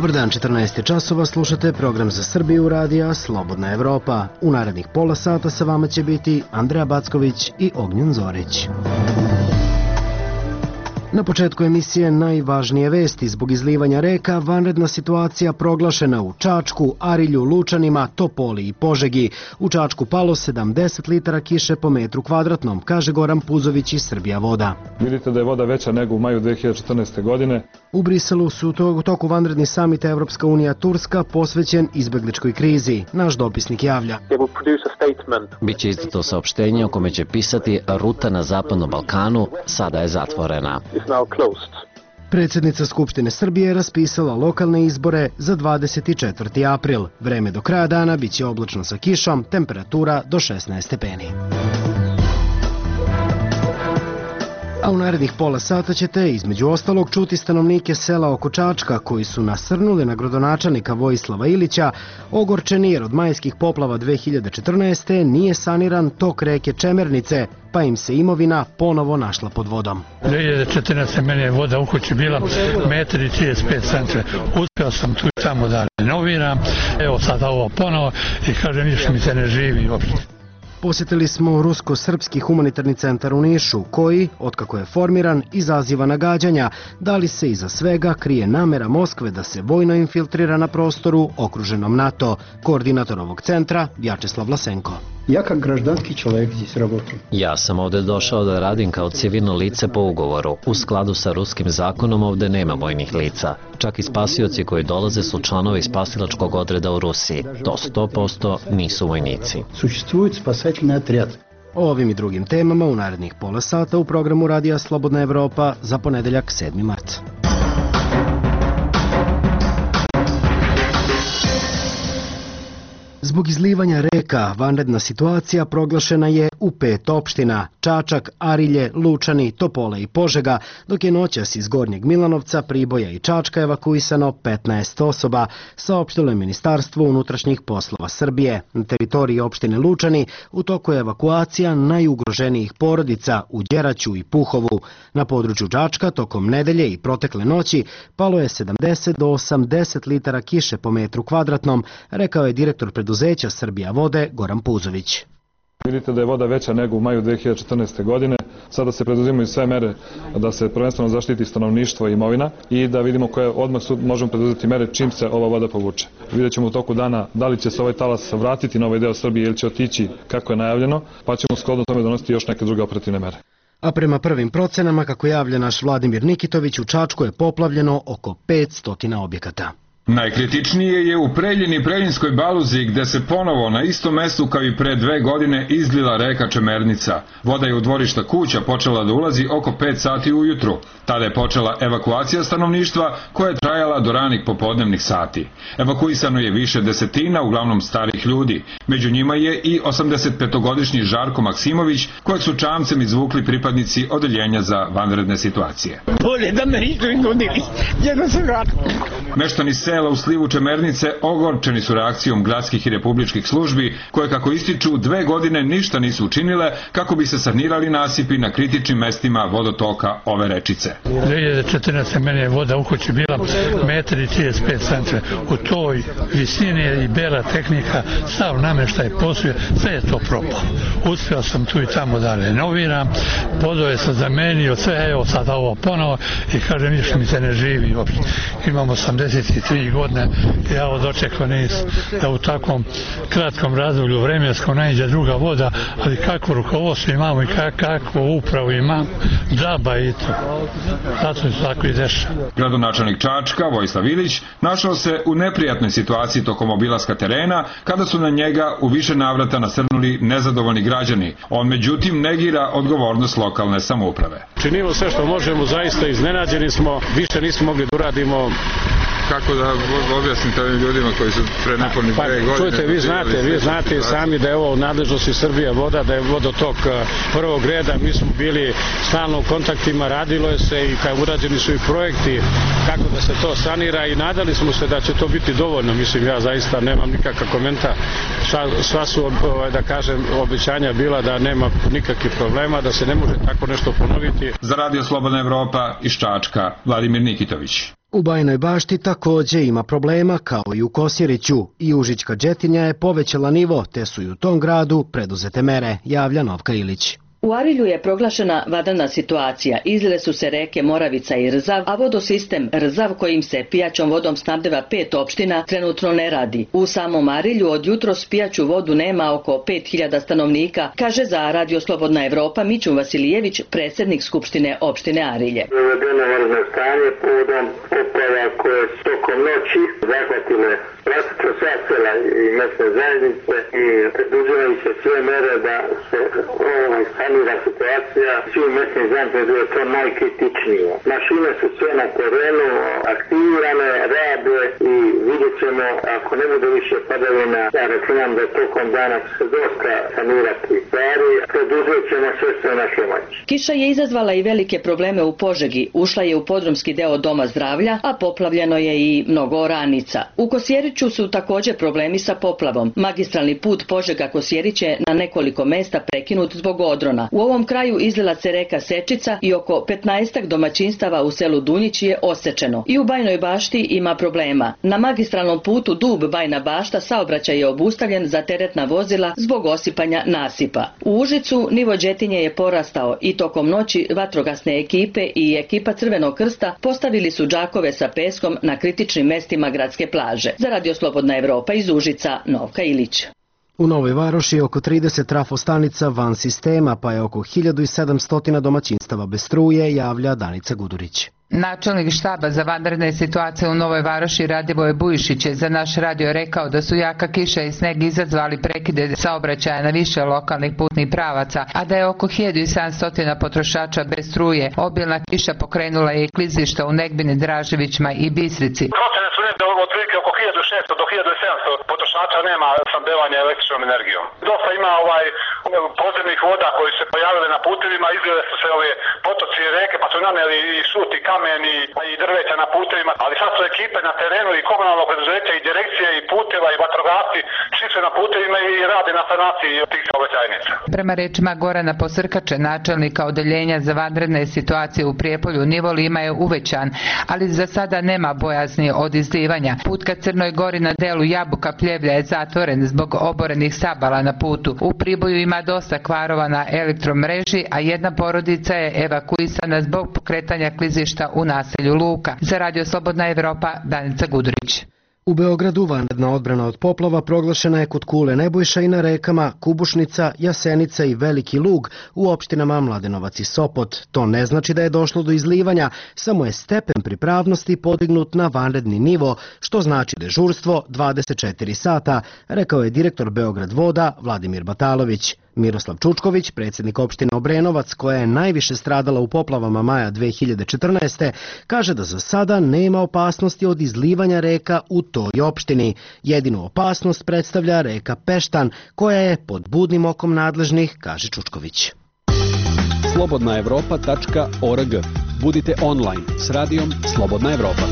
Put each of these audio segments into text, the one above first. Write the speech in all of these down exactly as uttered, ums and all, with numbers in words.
Dobar dan, četrnaest je časova, slušate program za Srbiju radija Slobodna Evropa. U narednih pola sata sa vama će biti Andreja Backović i Ognjen Zorić. Na početku emisije najvažnije vesti. Zbog izlivanja reka vanredna situacija proglašena u Čačku, Arilju, Lučanima, Topoli i Požegi. U Čačku palo sedamdeset litara kiše po metru kvadratnom, kaže Goran Puzović iz Srbija voda. Vidite da je voda veća nego u maju dve hiljade četrnaeste. godine. U Briselu su u toku vanredni samit Evropska unija Turska posvećen izbegličkoj krizi. Naš dopisnik javlja. Biće izdato saopštenje o kome će pisati ruta na Zapadnom Balkanu sada je zatvorena. Predsjednica Skupštine Srbije je raspisala lokalne izbore za dvadeset četvrti april. Vreme do kraja dana biće oblačno sa kišom, temperatura do šesnaest stepeni. A u narednih pola sata ćete između ostalog čuti stanovnike sela oko Čačka koji su nasrnuli na gradonačelnika Vojislava Ilića, ogorčeni jer od majskih poplava dve hiljade četrnaeste. nije saniran tok reke Čemernice, pa im se imovina ponovo našla pod vodom. dve hiljade četrnaeste. meni je voda u kući bila metar i trideset pet centimetara. Uspeo sam tu i tamo da renoviram. Evo sada ovo ponovo i kažem, ništa mi se ne živi uopšte. Posjetili smo Rusko-srpski humanitarni centar u Nišu, koji, otkako je formiran, izaziva nagađanja da li se iza svega krije namera Moskve da se vojno infiltrira na prostoru okruženom NATO. Koordinator ovog centra, Vjačeslav Vlasenko. Ja kao građanski čovjek здесь работаю. Ja sam ovde došao da radim kao civilno lice po ugovoru. U skladu sa ruskim zakonom ovde nema vojnih lica. Čak i spasioci koji dolaze su članovi spasilačkog odreda u Rusiji. To sto posto nisu vojnici. Существует спасательный отряд. O ovim i drugim temama u narednih pola sata u programu Radija Slobodna Evropa za ponedeljak sedmi mart. Zbog izlivanja reka vanredna situacija proglašena je u pet opština: Čačak, Arilje, Lučani, Topola i Požega, dok je noćas iz Gornjeg Milanovca, Priboja i Čačka evakuisano petnaest osoba, saopštilo je Ministarstvo unutrašnjih poslova Srbije. Na teritoriji opštine Lučani u toku je evakuacija najugroženijih porodica u Đeraću i Puhovu. Na području Čačka tokom nedelje i protekle noći palo je sedamdeset do osamdeset litara kiše po metru kvadratnom, rekao je direktor preduzeća Srbija vode Goran Puzović. Vidite da je voda veća nego u maju dve hiljade četrnaeste. godine. Sada se preduzimaju sve mere da se prvenstveno zaštiti stanovništvo i imovina i da vidimo koje odmah možemo preduzeti mere čim se ova voda povuče. Vidjet ćemo u toku dana da li će se ovaj talas vratiti na ovaj deo Srbije ili će otići kako je najavljeno, pa ćemo shodno tome donositi još neke druge operativne mere. A prema prvim procenama, kako javlja naš Vladimir Nikitović, u Čačku je poplavljeno oko petsto objekata. Najkritičnije je u Preljini i Preljinskoj Baluzi, gde se ponovo na istom mestu kao i pre dve godine izlila reka Čemernica. Voda je u dvorišta kuća počela da ulazi oko pet sati ujutru. Tada je počela evakuacija stanovništva koja je trajala do ranih popodnevnih sati. Evakuisano je više desetina, uglavnom starih ljudi. Među njima je i osamdesetpetogodišnji Žarko Maksimović, kojeg su čamcem izvukli pripadnici odeljenja za vanredne situacije. Bolje da me nisu izvodili, jedno sam vratno. Meštani sela u slivu Čemernice ogorčeni su reakcijom gradskih i republičkih službi, koje, kako ističu, dve godine ništa nisu učinile kako bi se sanirali nasipi na kritičnim mestima vodotoka ove rečice. dve hiljade četrnaeste. meni je voda u kući bila metar i trideset pet centimetara. U toj visini i bela tehnika, sav nameštaj posluje, sve je to propalo. Uspeo sam tu i tamo da renoviram, podove sam zamenio, sve, evo sad ovo ponovo i kažem, ništa mi se ne živi uopšte. Imam osamdeset tri godine, ja ovo dočekao nis da u takvom kratkom razdoblju vremenskom naiđe druga voda, ali kako rukovodstvo imamo i kakvu upravu imamo, džaba i to. Zato se tako i dešava. Gradonačelnik Čačka, Vojislav Ilić, našao se u neprijatnoj situaciji tokom obilaska terena, kada su na njega u više navrata nasrnuli nezadovoljni građani. On međutim negira odgovornost lokalne samouprave. Činimo sve što možemo, zaista iznenađeni smo, više nismo mogli da uradimo. Kako da objasnite ovim ljudima koji su pre nepunih pa, dve godine... Čujte, vi znate, vi znate sami da je ovo u nadležnosti Srbija voda, da je vodotok prvog reda, mi smo bili stalno u kontaktima, radilo je se i kad urađeni su i projekti kako da se to sanira i nadali smo se da će to biti dovoljno, mislim, ja zaista nemam nikakav komentar, sva, sva su, da kažem, obećanja bila da nema nikakvih problema, da se ne može tako nešto ponoviti. Za Radio Slobodna Evropa iz Čačka, Vladimir Nikitović. U Bajinoj Bašti takođe ima problema kao i u Kosjeriću i Užička Đetinja je povećala nivo, te su i u tom gradu preduzete mere, javlja Novka Ilić. U Arilju je proglašena vanredna situacija, izlile su se reke Moravica i Rzav, a vodosistem Rzav kojim se pijaćom vodom snabdeva pet opština trenutno ne radi. U samom Arilju od jutros pijaću vodu nema oko pet hiljada stanovnika, kaže za Radio Slobodna Evropa Mićun Vasilijević, predsjednik Skupštine opštine Arilje. Uvedeno vanredno stanje povodom poplava koje su tokom noći zahvatile praktično sva sela i mesne zajednice i preduzimaju se sve mere da se ovaj sanira situacija. Svi mesni zajednice da je to najkritičnije. Mašine su sve na terenu, aktivirane, rade i vidjet ćemo ako ne bude više padavina, ja računam da tokom dana se dosta sanirati stvari, preduzet ćemo sve sve naše moći. Kiša je izazvala i velike probleme u Požegi, ušla je u podrumski deo Doma zdravlja, a poplavljeno je i mnogo oranica. U Kosjeriću su također problemi sa poplavom. Magistralni put Požega-Kosjerić je na nekoliko mesta prekinut zbog odrona. U ovom kraju izlila se reka Sečica i oko petnaestak domaćinstava u selu Dunjić je osečeno. I u Bajinoj Bašti ima problema. Na magistralnom putu Dub-Bajna Bašta saobraćaj je obustavljen za teretna vozila zbog osipanja nasipa. U Užicu nivo Đetinje je porastao i tokom noći vatrogasne ekipe i ekipa Crvenog krsta postavili su džakove sa peskom na kritičnim mestima gradske plaže. Za Radio Slobodna Evropa iz Užica, Novka Ilić. U Novoj Varoši je oko trideset trafostanica van sistema, pa je oko hiljadu sedamsto domaćinstava bez struje, javlja Danica Gudurić. Načelnik štaba za vanredne situacije u Novoj Varoši Radivoje Bujišić je za naš radio rekao da su jaka kiša i sneg izazvali prekide saobraćaja na više lokalnih putnih pravaca, a da je oko hiljadu sedamsto potrošača bez struje. Obilna kiša pokrenula je i klizišta u Negbini, Draževićima i Bistrici. Procene su negde otprilike oko hiljadu šesto do hiljadu sedamsto potrošača nema snabdevanja električnom energijom. Dosta ima ovaj podzemnih voda koji se pojavile na putevima, izgleda su se ove potoci i reke, pa su naneli i šut i kamen i, i drveća na putevima, ali sad su ekipe na terenu i komunalno preduzeće i direkcije i puteva i vatrogasci, svi su na putevima i rade na sanaciji tih saobraćajnica. Prema rečima Gorana Posrkače, načelnika odeljenja za vanredne situacije u Prijepolju, nivo Lima je uvećan, ali za sada nema bojazni od izlivanja. Put ka Crnoj Gori na delu Jabuka-Pljevlja je zatvoren zbog oborenih stabala na putu. U Priboju ima dosta kvarova na elektromreži, a jedna porodica je evakuisana zbog pokretanja klizišta u naselju Luka. Za Radio Slobodna Evropa, Danica Gudurić. U Beogradu vanredna odbrana od poplava proglašena je kod Kule Nebojša i na rekama Kubušnica, Jasenica i Veliki Lug u opštinama Mladenovac i Sopot. To ne znači da je došlo do izlivanja, samo je stepen pripravnosti podignut na vanredni nivo, što znači dežurstvo dvadeset četiri sata, rekao je direktor Beograd voda Vladimir Batalović. Miroslav Čučković, predsjednik opštine Obrenovac, koja je najviše stradala u poplavama maja dve hiljade četrnaeste. kaže da za sada nema opasnosti od izlivanja reka u toj opštini. Jedinu opasnost predstavlja reka Peštan, koja je pod budnim okom nadležnih, kaže Čučković. slobodna evropa tačka org. Budite online s radijom Slobodna Evropa.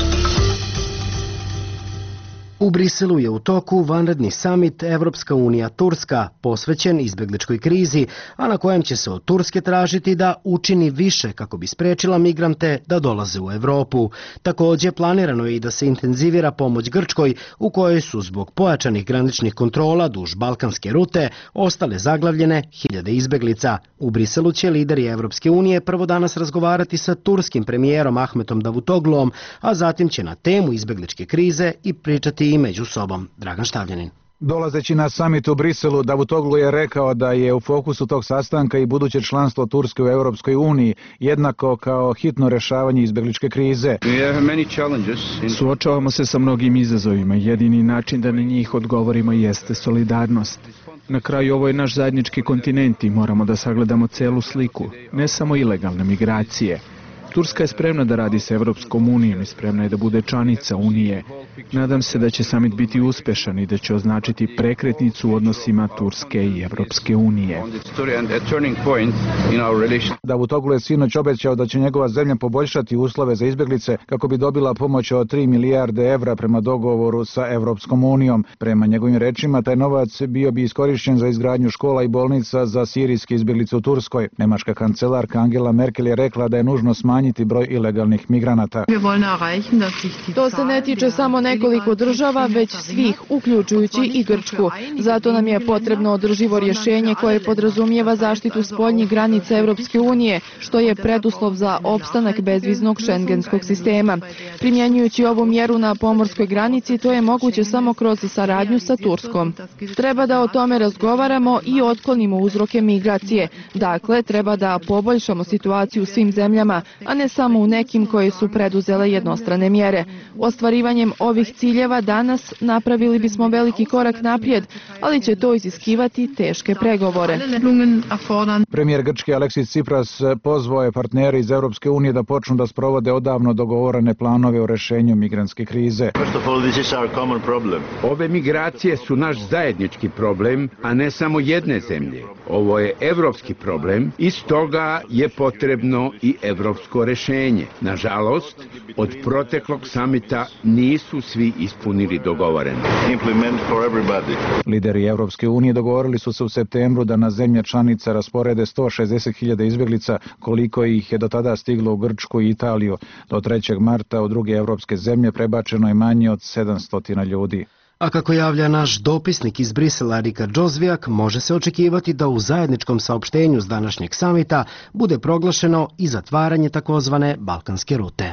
U Briselu je u toku vanredni samit Evropska unija-Turska, posvećen izbegličkoj krizi, a na kojem će se od Turske tražiti da učini više kako bi sprečila migrante da dolaze u Evropu. Također planirano je i da se intenzivira pomoć Grčkoj, u kojoj su zbog pojačanih graničnih kontrola duž balkanske rute ostale zaglavljene hiljade izbeglica. U Briselu će lideri Evropske unije prvo danas razgovarati sa turskim premijerom Ahmetom Davutogluom, a zatim će na temu izbegličke krize i pričati i među sobom. Dragan Štavljanin. Dolazeći na samit u Briselu, Davutoglu je rekao da je u fokusu tog sastanka i buduće članstvo Turske u Europskoj uniji, jednako kao hitno rešavanje izbegličke krize. Suočavamo se sa mnogim izazovima. Jedini način da na njih odgovorimo jeste solidarnost. Na kraju ovo je naš zajednički kontinent i moramo da sagledamo celu sliku, ne samo ilegalne migracije. Turska je spremna da radi sa Evropskom unijom i spremna je da bude članica Unije. Nadam se da će samit biti uspešan i da će označiti prekretnicu u odnosima Turske i Evropske unije. Davutoglu je sinoć obećao da će njegova zemlja poboljšati uslove za izbjeglice kako bi dobila pomoć od tri milijarde evra prema dogovoru sa Evropskom unijom. Prema njegovim rečima, taj novac bio bi iskorišćen za izgradnju škola i bolnica za sirijske izbjeglice u Turskoj. Nemačka kancelarka Angela Merkel je rekla da je nužno smanjiti broj ilegalnih migranata. To se ne tiče samo nekoliko država, već svih, uključujući i Grčku. Zato nam je potrebno održivo rješenje koje podrazumijeva zaštitu spoljnih granica Evropske unije, što je preduslov za opstanak bezviznog šengenskog sistema. Primjenjujući ovu mjeru na pomorskoj granici, to je moguće samo kroz saradnju sa Turskom. Treba da o tome razgovaramo i otklonimo uzroke migracije. Dakle, treba da poboljšamo situaciju u svim zemljama, a ne samo u nekim koje su preduzele jednostrane mjere. Ostvarivanjem ovih ciljeva danas napravili bismo veliki korak naprijed, ali će to iziskivati teške pregovore. Premijer Grčke Aleksis Tsipras pozvao je partnere iz Europske unije da počnu da sprovode odavno dogovorene planove o rešenju migrantske krize. Ove migracije su naš zajednički problem, a ne samo jedne zemlje. Ovo je evropski problem i stoga je potrebno i evropsko rešenje. Nažalost, od proteklog samita nisu svi ispunili dogovoreno. Lideri Evropske unije dogovorili su se u septembru da na zemlje članice rasporede sto šezdeset hiljada izbjeglica, koliko ih je do tada stiglo u Grčku i Italiju. Do trećeg marta u druge evropske zemlje prebačeno je manje od sedamsto ljudi. A kako javlja naš dopisnik iz Brisela Rika Džozvijak, može se očekivati da u zajedničkom saopštenju s današnjeg samita bude proglašeno i zatvaranje takozvane balkanske rute.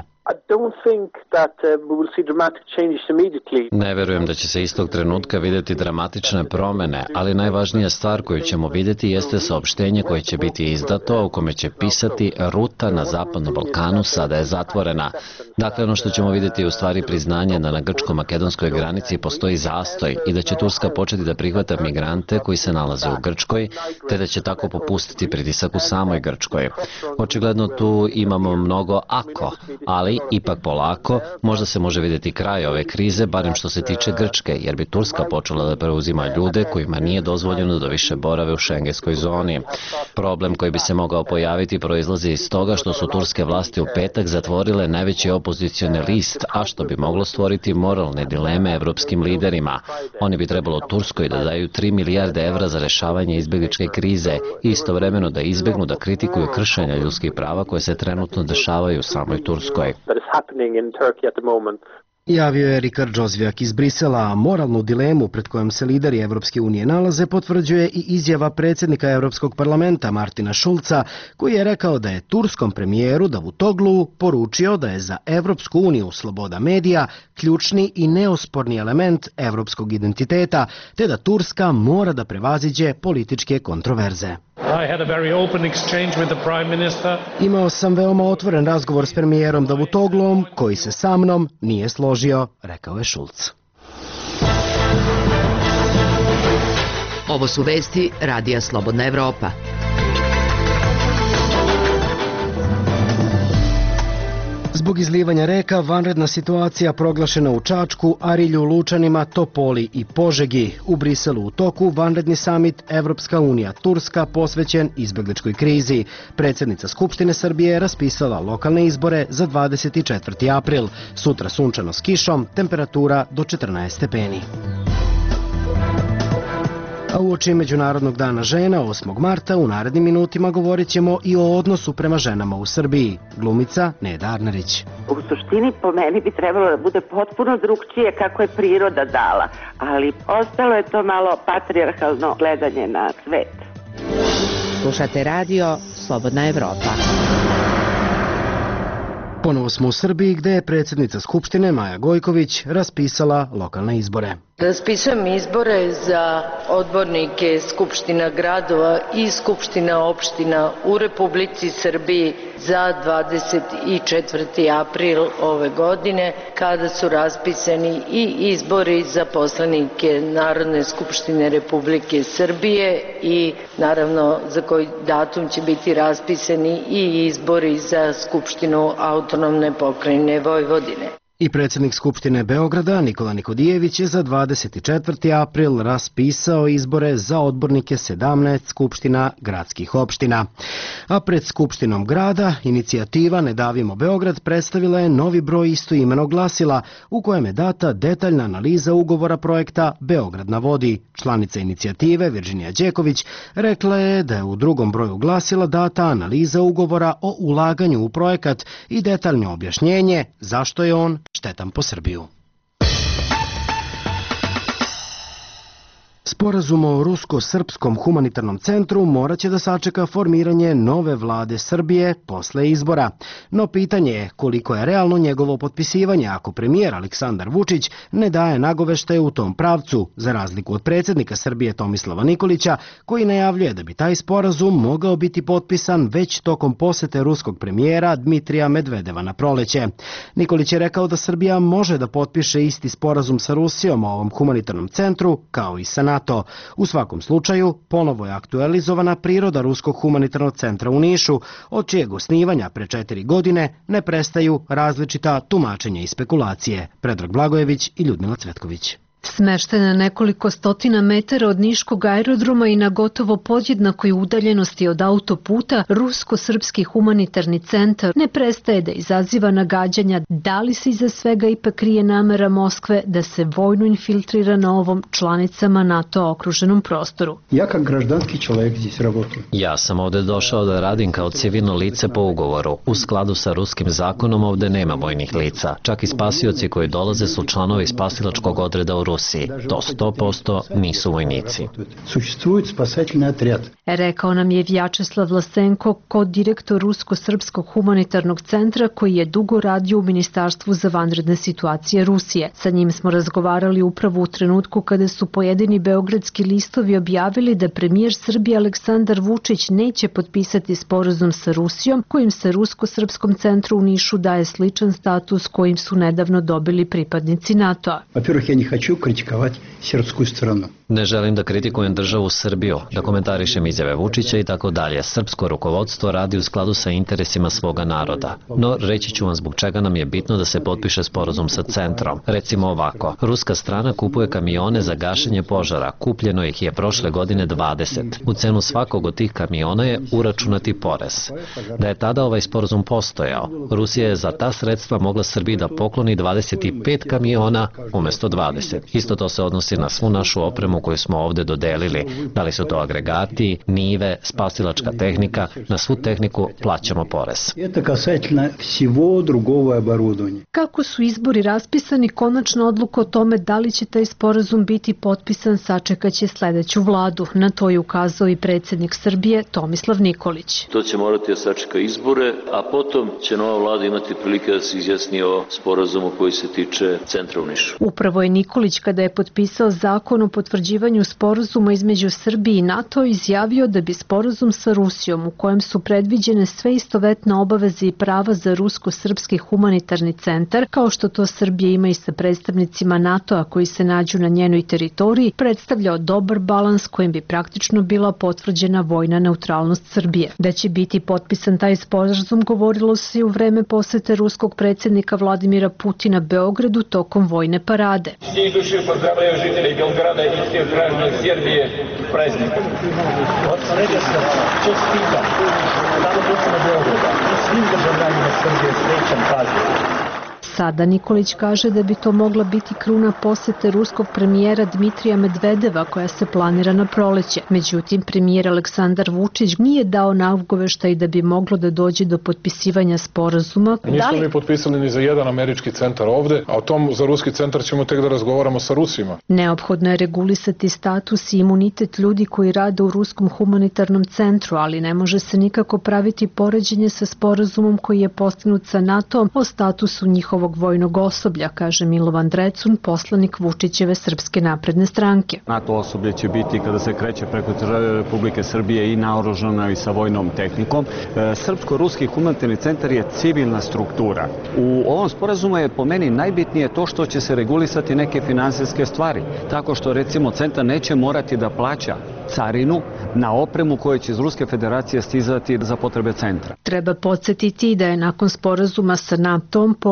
Ne verujem da će se istog trenutka vidjeti dramatične promjene, ali najvažnija stvar koju ćemo vidjeti jeste saopštenje koje će biti izdato, u kome će pisati ruta na Zapadnom Balkanu sada je zatvorena. Dakle, ono što ćemo vidjeti je u stvari priznanje da na grčko-makedonskoj granici postoji zastoj i da će Turska početi da prihvata migrante koji se nalaze u Grčkoj, te da će tako popustiti pritisak u samoj Grčkoj. Očigledno tu imamo mnogo ako, ali ipak polako, možda se može vidjeti kraj ove krize, barem što se tiče Grčke, jer bi Turska počela da preuzima ljude kojima nije dozvoljeno da više borave u šengenskoj zoni. Problem koji bi se mogao pojaviti proizlazi iz toga što su turske vlasti u petak zatvorile najveći opozicioni list, a što bi moglo stvoriti moralne dileme evropskim liderima. Oni bi trebalo Turskoj da daju tri milijarde evra za rešavanje izbjegličke krize i istovremeno da izbjegnu da kritikuju kršenja ljudskih prava koje se trenutno dešavaju u samoj Turskoj. Javio je Rikard Džozvijak iz Brisela, a moralnu dilemu pred kojom se lideri Evropske unije nalaze potvrđuje i izjava predsjednika Europskog parlamenta Martina Šulca, koji je rekao da je turskom premijeru Davutoglu poručio da je za Evropsku uniju sloboda medija ključni i neosporni element evropskog identiteta, te da Turska mora da prevaziđe političke kontroverze. Imao sam veoma otvoren razgovor s premijerom Davutoglom, koji se sa mnom nije složio, rekao je Šulc. Ovo su vesti Radija Slobodna Evropa. Zbog izlivanja reka, vanredna situacija proglašena u Čačku, Arilju, Lučanima, Topoli i Požegi. U Briselu u toku vanredni samit Evropska unija Turska posvećen izbjegličkoj krizi. Predsjednica Skupštine Srbije je raspisala lokalne izbore za dvadeset četvrti april. Sutra sunčano s kišom, temperatura do četrnaest stepeni. A uoči Međunarodnog dana žena osmog marta u narednim minutima govorit ćemo i o odnosu prema ženama u Srbiji. Glumica Neda Arnerić. U suštini po meni bi trebalo da bude potpuno drugčije kako je priroda dala, ali ostalo je to malo patrijarhalno gledanje na svet. Slušate radio Slobodna Evropa. Ponovo smo u Srbiji gde je predsjednica Skupštine Maja Gojković raspisala lokalne izbore. Raspisujem izbore za odbornike Skupština gradova i Skupština opština u Republici Srbiji za dvadeset četvrti april ove godine, kada su raspisani i izbori za poslanike Narodne skupštine Republike Srbije i naravno za koji datum će biti raspisani i izbori za Skupštinu autonomne pokrajine Vojvodine. I predsjednik Skupštine Beograda Nikola Nikodijević je za dvadeset četvrti april raspisao izbore za odbornike sedamnaest skupština gradskih opština. A pred Skupštinom grada inicijativa Ne davimo Beograd predstavila je novi broj istoimenog glasila u kojem je data detaljna analiza ugovora projekta Beograd na vodi. Članica inicijative Virginija Đeković rekla je da je u drugom broju glasila data analiza ugovora o ulaganju u projekat i detaljno objašnjenje zašto je on štetan po Srbiju. Sporazum o rusko-srpskom humanitarnom centru morat će da sačeka formiranje nove vlade Srbije posle izbora. No pitanje je koliko je realno njegovo potpisivanje ako premijer Aleksandar Vučić ne daje nagoveštaje u tom pravcu, za razliku od predsjednika Srbije Tomislava Nikolića, koji najavljuje da bi taj sporazum mogao biti potpisan već tokom posete ruskog premijera Dmitrija Medvedeva na proleće. Nikolić je rekao da Srbija može da potpiše isti sporazum sa Rusijom o ovom humanitarnom centru kao i sa NATO. U svakom slučaju, ponovo je aktualizovana priroda Ruskog humanitarnog centra u Nišu, od čijeg osnivanja pre četiri godine ne prestaju različita tumačenja i spekulacije. Predrag Blagojević i Ljudmila Cvetković. Smeštena nekoliko stotina metara od Niškog aerodroma i na gotovo podjednakoj udaljenosti od autoputa, Rusko-srpski humanitarni centar ne prestaje da izaziva nagađanja da li se iza svega ipak krije namera Moskve da se vojno infiltrira na ovom članicama NATO okruženom prostoru. Ja kao građanski čovjek здесь работаю. Ja sam ovde došao da radim kao civilno lice po ugovoru. U skladu sa ruskim zakonom ovde nema vojnih lica. Čak i spasioci koji dolaze su članovi spasilačkog odreda u Rusiji. To sto posto nisu vojnici. Rekao nam je Vjačeslav Vlasenko, kod-direktor Rusko-srpskog humanitarnog centra koji je dugo radio u Ministarstvu za vanredne situacije Rusije. Sa njim smo razgovarali upravo u trenutku kada su pojedini beogradski listovi objavili da premijer Srbije Aleksandar Vučić neće potpisati sporazum sa Rusijom, kojim se Rusko-srpskom centru u Nišu daje sličan status kojim su nedavno dobili pripadnici NATO-a. Во-первых, я не хочу критиковать сербскую страну. Ne želim da kritikujem državu Srbiju, da komentarišem izjave Vučića i tako dalje. Srpsko rukovodstvo radi u skladu sa interesima svoga naroda. No, reći ću vam zbog čega nam je bitno da se potpiše sporazum sa centrom. Recimo ovako, ruska strana kupuje kamione za gašenje požara. Kupljeno ih je prošle godine dvadeset. U cenu svakog od tih kamiona je uračunati porez. Da je tada ovaj sporazum postojao, Rusija je za ta sredstva mogla Srbiji da pokloni dvadeset pet kamiona umesto dvadeset. Isto to se odnosi na svu našu opremu koju smo ovde dodelili. Da li su to agregati, nive, spasilačka tehnika, na svu tehniku plaćamo porez. Kako su izbori raspisani, konačna odluka o tome da li će taj sporazum biti potpisan sačekaće sledeću vladu. Na to je ukazao i predsjednik Srbije Tomislav Nikolić. To će morati da sačeka izbore, a potom će nova vlada imati prilike da se izjasni o sporazumu koji se tiče centra u Nišu. Upravo je Nikolić kada je potpisao zakon o potvrđivanju sporazuma između Srbije i NATO izjavio da bi sporazum sa Rusijom u kojem su predviđene sve istovetne obaveze i prava za Rusko-srpski humanitarni centar, kao što to Srbija ima i sa predstavnicima NATO-a koji se nađu na njenoj teritoriji, predstavljao dobar balans kojim bi praktično bila potvrđena vojna neutralnost Srbije. Da će biti potpisan taj sporazum govorilo se i u vreme posete ruskog predsjednika Vladimira Putina Beogradu tokom vojne parade. Всей души поздравляю жителей Белграда и всех граждан Сербии с праздником. Вот средечно честитам stanovnicima Beograda i svim državljanima Srbije srećan praznik. Sada Nikolić kaže da bi to mogla biti kruna posete ruskog premijera Dmitrija Medvedeva koja se planira na proleće. Međutim, premijer Aleksandar Vučić nije dao nagoveštaj da bi moglo da dođe do potpisivanja sporazuma. Nismo mi potpisali ni za jedan američki centar ovde, a o tom za ruski centar ćemo tek da razgovaramo sa Rusima. Neophodno je regulisati status i imunitet ljudi koji rade u Ruskom humanitarnom centru, ali ne može se nikako praviti poređenje sa sporazumom koji je postignut sa NATO o statusu njihovog vojnog osoblja, kaže Milovan Drecun, poslanik Vučićeve Srpske napredne stranke. NATO osoblje će biti kada se kreće preko Republike Srbije i naoružano i sa vojnom tehnikom. Srpsko-ruski humanitarni centar je civilna struktura. U ovom sporazumu je po meni najbitnije to što će se regulisati neke finansijske stvari, tako što recimo centar neće morati da plaća carinu na opremu koja će iz Ruske federacije stizati za potrebe centra. Treba podsjetiti da je nakon sporazuma sa NATO-om portparol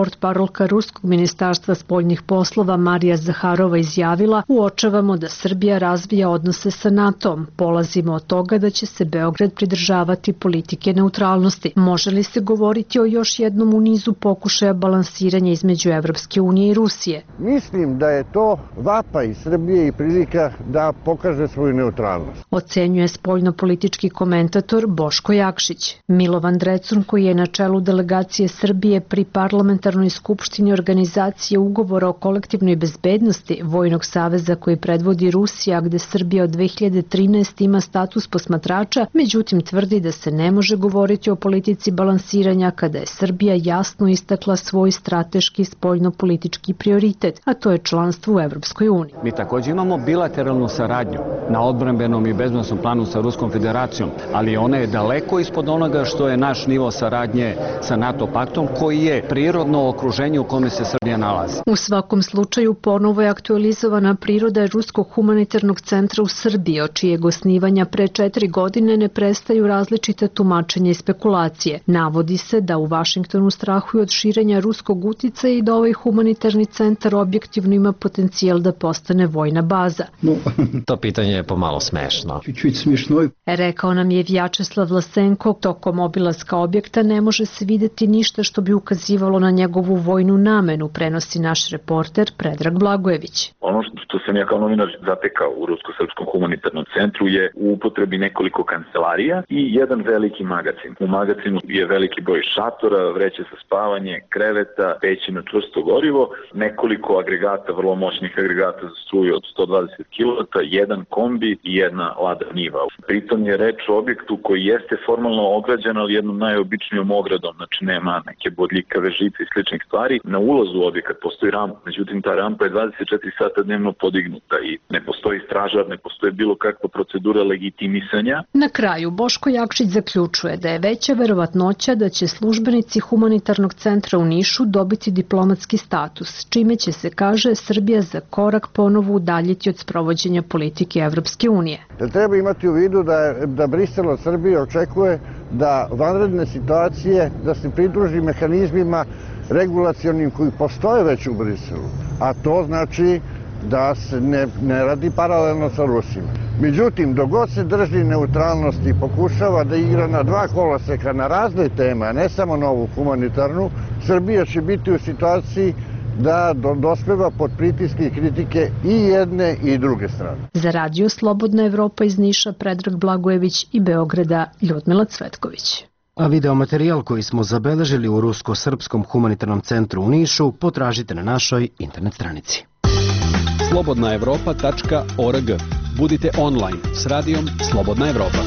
portparolka Ruskog ministarstva spoljnih poslova Marija Zaharova izjavila: uočavamo da Srbija razvija odnose sa NATO-om. Polazimo od toga da će se Beograd pridržavati politike neutralnosti. Može li se govoriti o još jednom u nizu pokušaja balansiranja između Evropske unije i Rusije? Mislim da je to vapaj Srbije i prilika da pokaže svoju neutralnost. Ocenjuje spoljno-politički komentator Boško Jakšić. Milovan Drecun, koji je na čelu delegacije Srbije pri parlamentarnoj skupštini organizacije ugovora o kolektivnoj bezbednosti Vojnog saveza koji predvodi Rusija, gde Srbija od dve hiljade trinaeste. ima status posmatrača, međutim tvrdi da se ne može govoriti o politici balansiranja kada je Srbija jasno istakla svoj strateški spoljno-politički prioritet, a to je članstvo u Evropskoj uniji. Mi također imamo bilateralnu saradnju na odbrambenom i bezbednosnom planu sa Ruskom federacijom, ali ona je daleko ispod onoga što je naš nivo saradnje sa NATO paktom, koji je prirodno okruženje u kome se Srbija nalazi. U svakom slučaju ponovo je aktualizovana priroda Ruskog humanitarnog centra u Srbiji, od čijeg osnivanja pre četiri godine ne prestaju različite tumačenja i spekulacije. Navodi se da u Vašingtonu strahuju od širenja ruskog uticaja i da ovaj humanitarni centar objektivno ima potencijal da postane vojna baza. No. To pitanje je pomalo smešno. Čuć smiješno. Rekao nam je Vjačeslav Vlasenko, tokom obilaska objekta ne može se videti ništa što bi ukazivalo na njegovu vojnu namenu, prenosi naš reporter Predrag Blagojević. Ono što sam ja kao novinar zatekao u Rusko-srpskom humanitarnom centru je u upotrebi nekoliko kancelarija i jedan veliki magacin. U magacinu je veliki broj šatora, vreće za spavanje, kreveta, peći na čvrsto gorivo, nekoliko agregata, vrlo moćnih agregata za struju od sto dvadeset kilovata, jedan kombi i jedna lada niva. Pritom je reč o objektu koji jeste formalno ograđen, ali jednom najobičnijom ogradom, znači nema neke bodljikave žice i sličnih stvari. Na ulazu u objekat postoji rampa, međutim ta rampa je dvadeset četiri sata dnevno podignuta i ne postoji stražar, ne postoji bilo kakva procedura legitimisanja. Na kraju Boško Jakšić zaključuje da je veća verovatnoća da će službenici humanitarnog centra u Nišu dobiti diplomatski status, čime će se, kaže, Srbija za korak ponovo udaljiti od sprovođenja politike Evropske unije. Da treba imati u vidu da, da Brisel od Srbije očekuje da vanredne situacije, da se pridruži mehanizmima regulacionim koji postoje već u Briselu, a to znači da se ne, ne radi paralelno sa Rusima. Međutim, dok god se drži neutralnosti i pokušava da igra na dva koloseka na razne teme, a ne samo na ovu humanitarnu, Srbija će biti u situaciji da dospeva pod pritiske i kritike i jedne i druge strane. Za Radio Slobodna Evropa iz Niša Predrag Blagojević i Beograda Ljudmila Cvetković. A videomaterijal koji smo zabeležili u Rusko-srpskom humanitarnom centru u Nišu potražite na našoj internet stranici. slobodna evropa tačka org. Budite online s radijom Slobodna Evropa.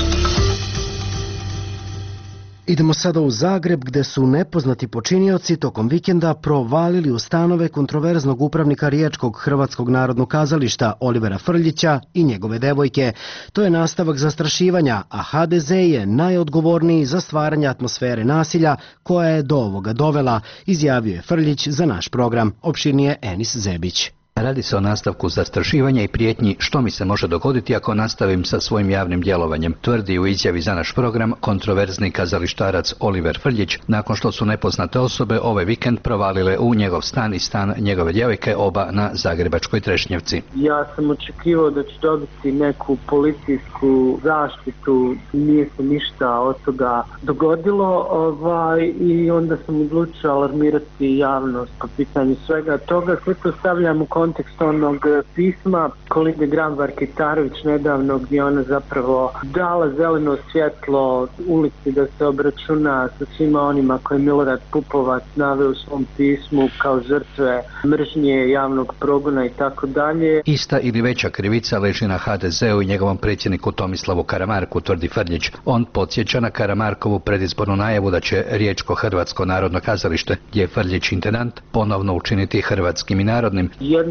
Idemo sada u Zagreb, gde su nepoznati počinioci tokom vikenda provalili u stanove kontroverznog upravnika Riječkog Hrvatskog narodnog kazališta Olivera Frljića i njegove devojke. To je nastavak zastrašivanja, a ha de ze je najodgovorniji za stvaranje atmosfere nasilja koja je do ovoga dovela, izjavio je Frljić za naš program. Opširnije Enis Zebić. Radi se o nastavku zastrašivanja i prijetnji što mi se može dogoditi ako nastavim sa svojim javnim djelovanjem, tvrdi u izjavi za naš program kontroverzni kazalištarac Oliver Frljić, nakon što su nepoznate osobe ovaj vikend provalile u njegov stan i stan njegove djevojke, oba na zagrebačkoj Trešnjevci. Ja sam očekivao da ću dobiti neku policijsku zaštitu, nije se ništa od toga dogodilo, ovaj, i onda sam odlučio alarmirati javnost po pitanju svega toga. Sve to stavljam u kontekst onog pisma Kolinde Grabar-Kitarović nedavno, gdje ona zapravo dala zeleno svjetlo ulici da se obračuna sa svima onima koje Milorad Pupovac naveo u svom pismu kao žrtve mržnje, javnog progona i tako dalje. Ista ili veća krivica leži na ha de zeu i njegovom predsjedniku Tomislavu Karamarku, tvrdi Frljić. On podsjeća na Karamarkovu predizbornu najavu da će Riječko Hrvatsko narodno kazalište, gdje je Frljić intendant, ponovno učiniti hrvatskim i narodnim. Jedno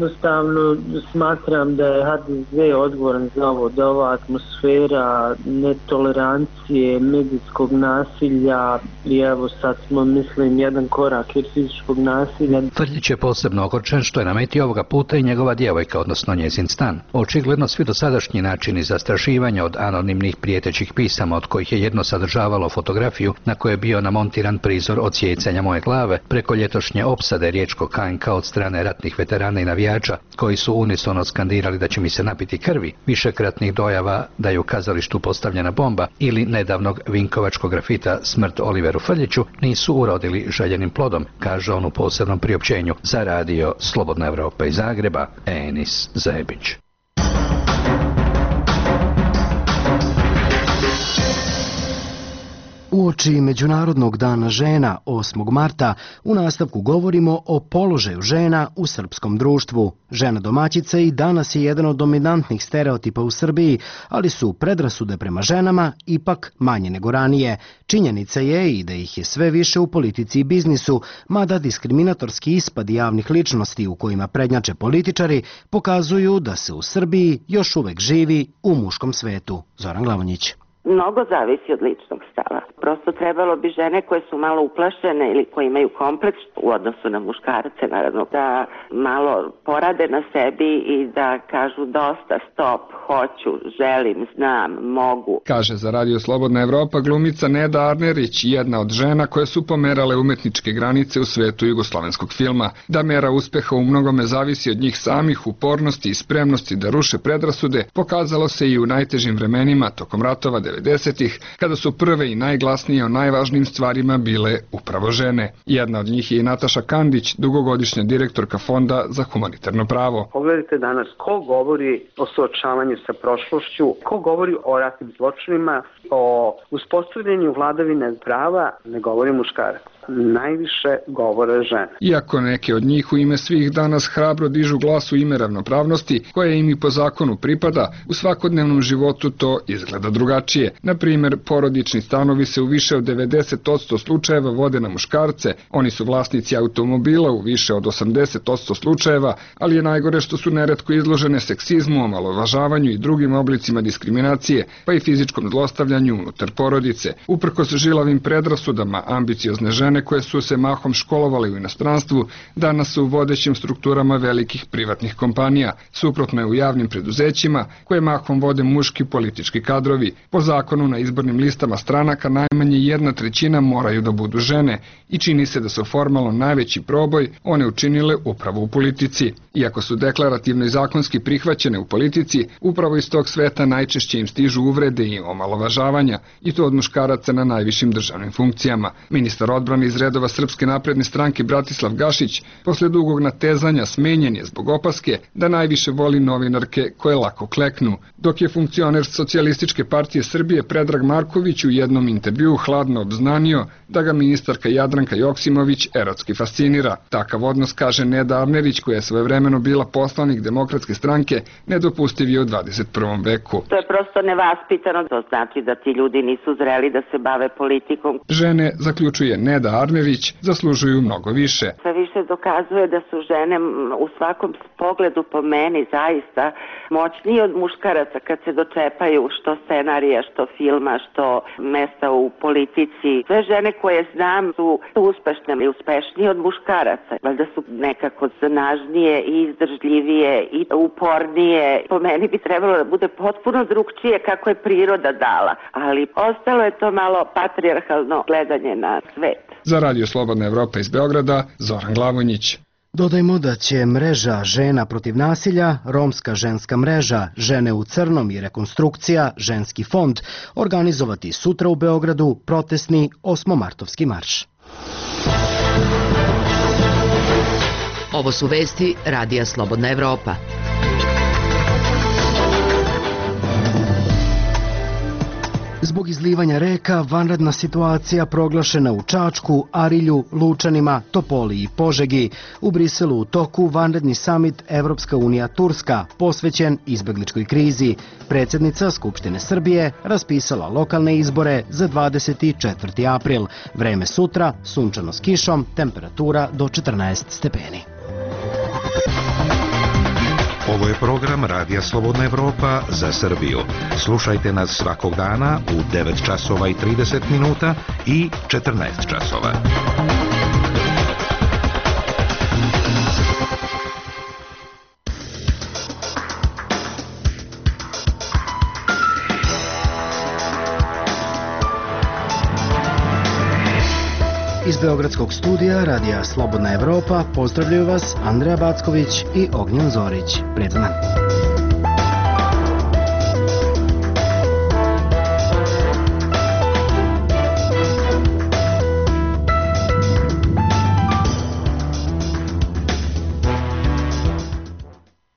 jednostavno smatram da je ha de ze odgovoran za ovo, da ova atmosfera netolerancije, medijskog nasilja i evo sad smo, mislim, jedan korak jer fizičkog nasilja. Frljić je posebno ogorčen što je na meti ovoga puta i njegova djevojka, odnosno njezin stan. Očigledno svi dosadašnji načini zastrašivanja od anonimnih prijetećih pisama, od kojih je jedno sadržavalo fotografiju na kojoj je bio namontiran prizor odsjecanja moje glave, preko ljetošnje opsade riječkog K N K od strane ratnih veterana i navijača, koji su unisono skandirali da će mi se napiti krvi, višekratnih dojava da je u kazalištu postavljena bomba ili nedavnog vinkovačkog grafita Smrt Oliveru Frljiću, nisu urodili željenim plodom, kaže on u posebnom priopćenju za radio Slobodna Evropa iz Zagreba, Enis Zebić. Uoči Međunarodnog dana žena osmog marta u nastavku govorimo o položaju žena u srpskom društvu. Žena domaćica i danas je jedan od dominantnih stereotipa u Srbiji, ali su predrasude prema ženama ipak manje nego ranije. Činjenica je i da ih je sve više u politici i biznisu, mada diskriminatorski ispadi javnih ličnosti u kojima prednjače političari pokazuju da se u Srbiji još uvek živi u muškom svetu. Zoran Glavonjić. Mnogo zavisi od ličnog stava. Prosto trebalo bi žene koje su malo uplašene ili koje imaju kompleks u odnosu na muškarce, naravno, da malo porade na sebi i da kažu dosta, stop, hoću, želim, znam, mogu. Kaže za radio Slobodna Evropa glumica Neda Arnerić, jedna od žena koje su pomerale umetničke granice u svetu jugoslovenskog filma. Da mera uspeha u mnogome zavisi od njih samih, upornosti i spremnosti da ruše predrasude, pokazalo se i u najtežim vremenima tokom ratova devedesetih, kada su prve i najglasnije o najvažnijim stvarima bile upravo žene. Jedna od njih je i Nataša Kandić, dugogodišnja direktorka Fonda za humanitarno pravo. Pogledajte danas, ko govori o suočavanju sa prošlošću, ko govori o ratnim zločinima, o uspostavljanju vladavine prava, ne govori muškarac. Najviše govore žene. Iako neke od njih u ime svih danas hrabro dižu glas u ime ravnopravnosti, koja im i po zakonu pripada, u svakodnevnom životu to izgleda drugačije. Na primjer, porodični stanovi se u više od devedeset posto slučajeva vode na muškarce, oni su vlasnici automobila u više od osamdeset posto slučajeva, ali je najgore što su neretko izložene seksizmu, omalovažavanju i drugim oblicima diskriminacije, pa i fizičkom zlostavljanju unutar porodice. Uprkos žilavim predrasudama, ambiciozne žene koje su se mahom školovali u inostranstvu, danas su u vodećim strukturama velikih privatnih kompanija, suprotno je u javnim preduzećima, koje mahom vode muški politički kadrovi. Po zakonu na izbornim listama stranaka najmanje jedna trećina moraju da budu žene i čini se da su formalno najveći proboj one učinile upravo u politici. Iako su deklarativno i zakonski prihvaćene u politici, upravo iz tog sveta najčešće im stižu uvrede i omalovažavanja, i to od muškaraca na najvišim državnim funkcijama. Ministar odbrane iz redova Srpske napredne stranke Bratislav Gašić posle dugog natezanja smenjen je zbog opaske da najviše voli novinarke koje lako kleknu, dok je funkcioner Socijalističke partije Srbije Predrag Marković u jednom intervjuu hladno obznanio da ga ministarka Jadranka Joksimović erotski fascinira. Takav odnos, kaže Neda Arnerić, koja je svojevremeno bila poslanik Demokratske stranke, nedopustiv je u dvadeset prvom veku. To je prosto nevaspitano, to znači da ti ljudi nisu zreli da se bave politikom. Žene, zaključuje Neda Arnerić, zaslužuju mnogo više. Sve više dokazuje da su žene u svakom pogledu po meni zaista moćnije od muškaraca kad se dočepaju što scenarija, što filma, što mesta u politici. Sve žene koje znam su uspešne i uspešnije od muškaraca. Valjda su nekako snažnije i izdržljivije i upornije. Po meni bi trebalo da bude potpuno drugčije kako je priroda dala, ali ostalo je to malo patrijarhalno gledanje na svet. Za radio Slobodna Evropa iz Beograda, Zoran Glavonjić. Dodajmo da će mreža Žena protiv nasilja, Romska ženska mreža, Žene u crnom i rekonstrukcija, Ženski fond organizovati sutra u Beogradu protestni osmomartovski marš. Ovo su vesti radija Slobodna Evropa. Zbog izlivanja reka, vanredna situacija proglašena u Čačku, Arilju, Lučanima, Topoli i Požegi. U Briselu u toku vanredni samit Evropska unija Turska, posvećen izbegličkoj krizi. Predsjednica Skupštine Srbije raspisala lokalne izbore za dvadeset četvrti april. Vreme sutra, sunčano s kišom, temperatura do četrnaest stepeni. Ovo je program Radija Slobodna Evropa za Srbiju. Slušajte nas svakog dana u devet časova i trideset minuta i četrnaest časova. Iz Beogradskog studija Radija Slobodna Evropa pozdravljaju vas Andreja Backović i Ognjen Zorić. Prijatan dan.